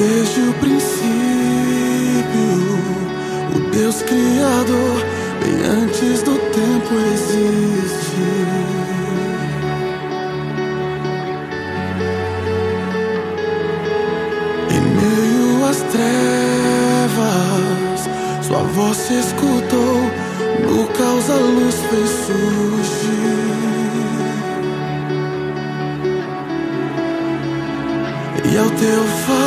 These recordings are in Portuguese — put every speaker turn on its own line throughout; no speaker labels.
Desde o princípio, o Deus Criador, bem antes do tempo existe. Em meio às trevas, sua voz se escutou, no caos a luz fez surgir. E ao teu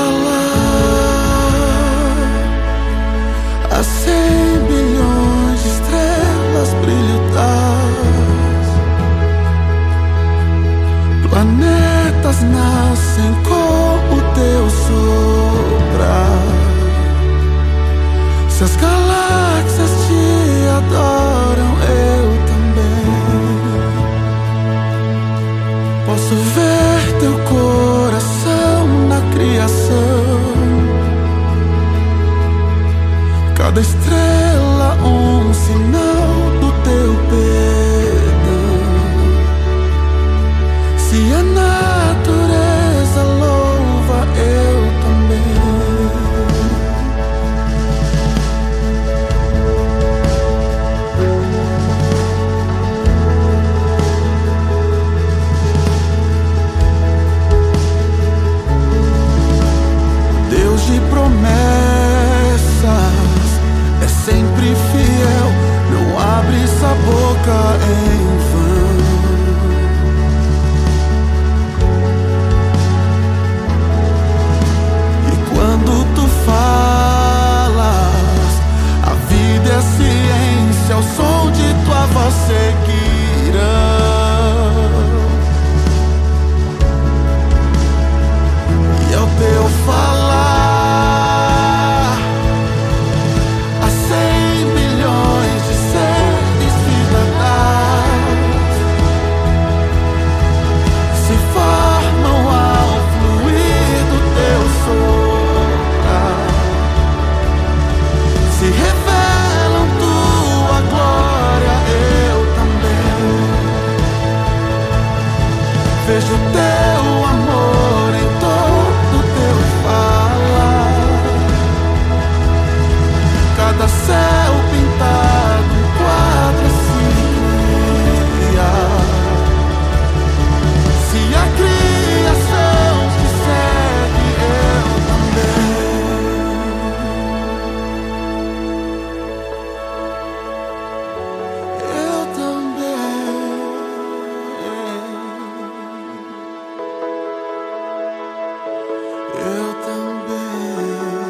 falar, há 100 bilhões de estrelas brilhantes, planetas nascem com o teu soprar. Se as galáxias te adoram, eu também posso ver teu coração na criação. Cada estrela um sinal do teu perdão. Se a natureza louva, eu também. Deus de promessas é sempre fiel, não abre essa boca em vão. E quando tu falas, a vida é a ciência, o som de tua voz seguirão. E ao teu falar, há 100 bilhões de seres vibratais se formam ao fluir do teu soprar. Se revelam tua glória, eu também vejo teu amor em todo teu falar. Cada céu pintado, um quadro se cria. Se a criação te segue, eu também. Eu também. Eu também.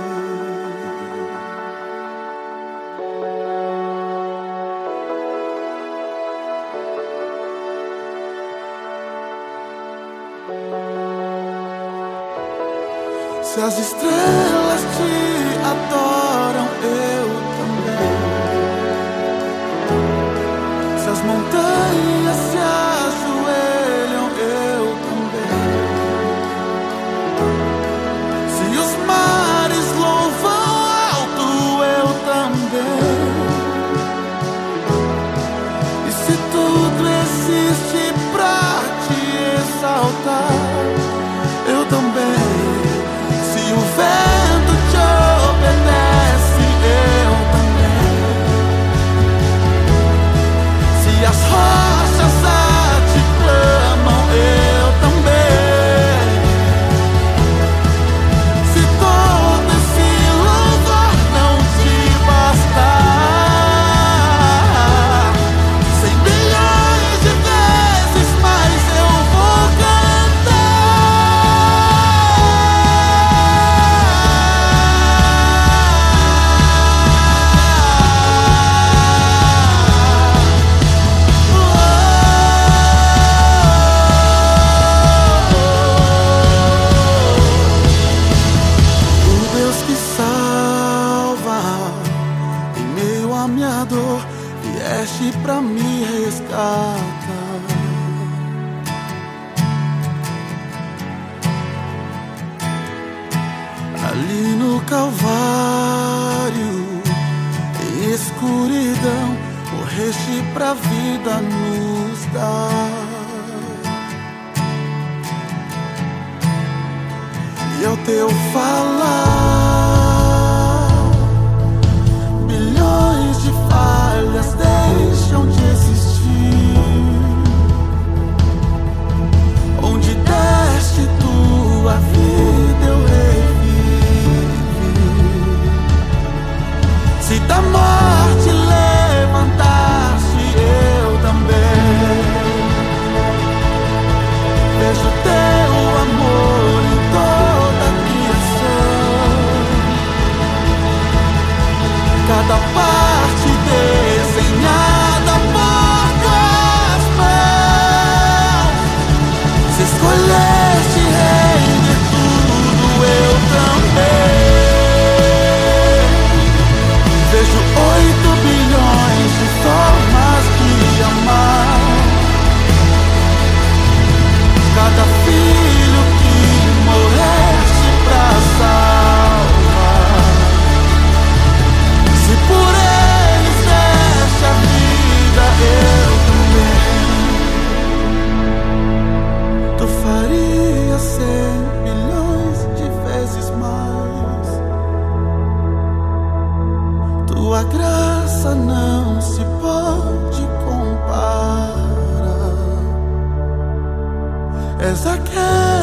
Se as estrelas te adoram, eu também. Se as montanhas se ajoelham, eu também. Se os mares louvam alto, eu também. E se tudo existe pra te exaltar, eu também. Se o vento te obedece, eu também. Se as rochas a te clamam, eu também. Se todo esse louvor não te bastar, 100 bilhões de vezes mais eu vou o Deus que salva em meio à minha dor, vieste pra me resgatar. Ali no Calvário, em escuridão, morreste pra vida nos dar. E ao teu falar, bilhões de falhas deixam de existir. Onde deste tua vida eu revivi. Se da morte levantaste, eu também vejo teu amor em toda a criação. Cada parte desenhada por tuas mãos. Se escolheste rei de tudo, eu também vejo 8 bilhões de formas de amar. Cada filho que morreste pra salvar. Se por eles deste a vida, eu também. Tu farias 100 bilhões de vezes mais. Tua graça não se pode comparar. És aquele